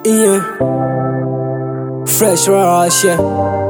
Yeah, fresh rush, yeah.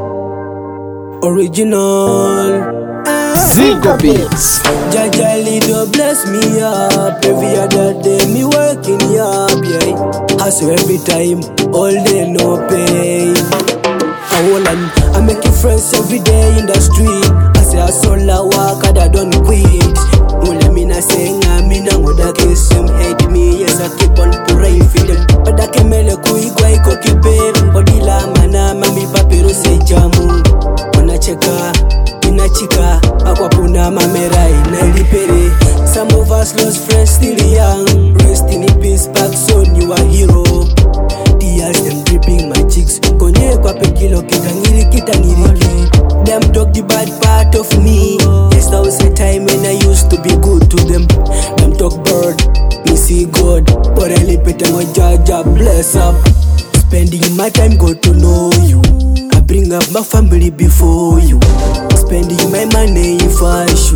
Original. Zico Beats. Jaja Lido bless me up. Every other day me working up, yeah. Hustle every time, all day no pay. I make friends every day in the street. I say I sola work and I don't quit. Mule mina senga mina ngoda kesem hate me. Yes I keep on praying for them. But I can mele kuigwa iko kipe. Odila mana mami papiro se jamu. Wanacheka inachika akwa puna mamera inailipere. Some of us lost friends still young. Rest in peace back soon you are hero. Tears them dripping my cheeks. Konye kwa pekilo kitangiri kitangiri. Them talk the bad part of me. Yes, that was a time when I used to be good to them. Them talk bird, me see God. But I lip it and Jaja bless up. Spending my time got to know you. I bring up my family before you. Spending my money if I should.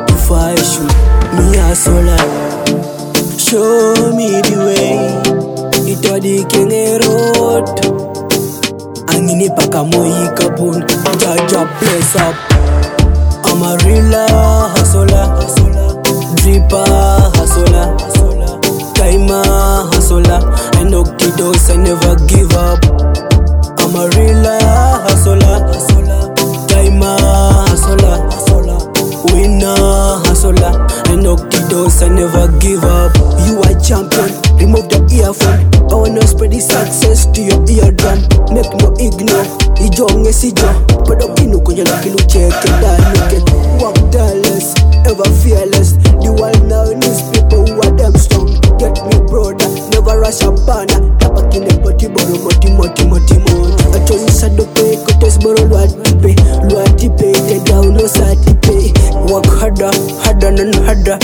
Me a sola. Show me the way. Ito di Kenge Road. Angini paka moi kapun. Jaja bless up. I'm a real hustler. Dripper hustler. Timer hustler. I knock the doors, I never give up. I'm a real hustler. Timer hustler. Winner hustler. I knock the doors, I never give up. You are champion. Remove the earphone. I wanna spread the success to your eardrum. Make no ignore. Ijonge sijo. Padokinu kunyala kinu cheke danuke. Walk tireless, ever fearless. The world now needs people who are damn strong. Get me brother, never rush a banner. Tapakine poti boro moti. Achoni sadope kotes boro luatipe. Te down no satipe. Work harder and harder.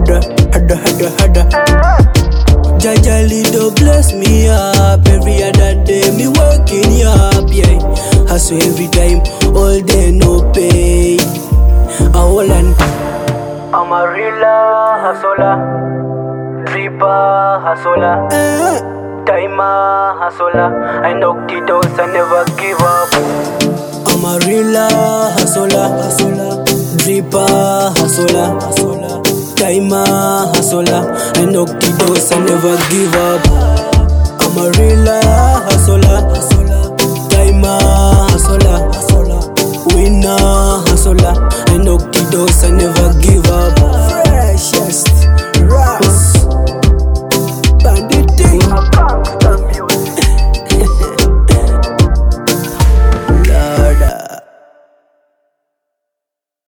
Jaja Lido bless me up. Every other day me working up, yeah. Hustle every time, all day no pay. I'm a real hustler. Dripper hustler. Timer hustler. I knock the doors, I never give up. I'm a real hustler. Dripper hustler. Timer hustler. I knock the doors, I never give up. I'm a real hustler. Timer hustler. Winner hustler. I knock the doors, I never give up. Freshest rap.